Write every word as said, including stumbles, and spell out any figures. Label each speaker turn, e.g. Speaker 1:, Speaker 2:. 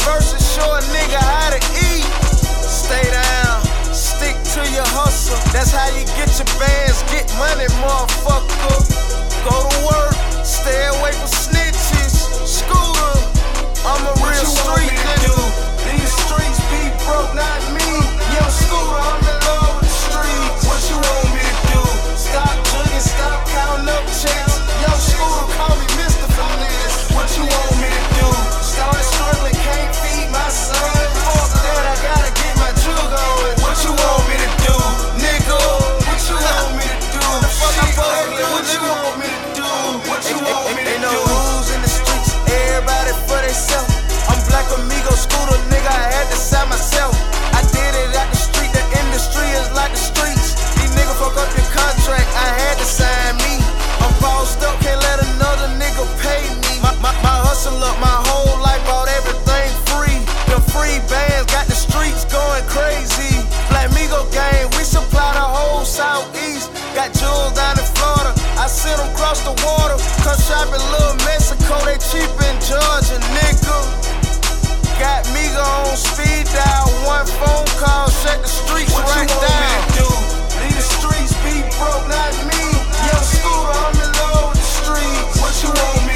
Speaker 1: verses show a nigga how to eat. Stay down, stick to your hustle. That's how you get your bands, get money, motherfucker. Go to work, stay away from snitches. Scooter, I'm a real street nigga. These streets be broke, not me. Yo, Scooter, I'm in love with the streets. What you want me to do? Stop jugging, stop counting up checks. Yo, Scooter, call me Mister Finesse. What you want me to do? Started struggling, can't feed my son. Fuck that, I gotta get my jug on. What you want me to do, nigga? What you want me to do? Shit, what you want me to do? What you want me to do? Ain't no rules in the streets, everybody for themselves. I'm Black Amigo, Scooter, nigga, I had to sign myself. I did it out the street, the industry is like the streets. These niggas fuck up your contract, I had to sign me. I'm bossed up, can't let another nigga pay me. My, my, my hustle up, my whole life, bought everything free. The free bands got the streets going crazy. Black Migo gang, we supply the whole southeast. Got jewels down in Florida, I sent them across the water. Come shop in Little Mexico, they cheap in Georgia, nigga. Got Migo on speed dial, one phone call, shut the streets what right down. What you want me to do? Leave the streets be broke, not me. Yo, Scooter, I'm in love with the streets. What you want me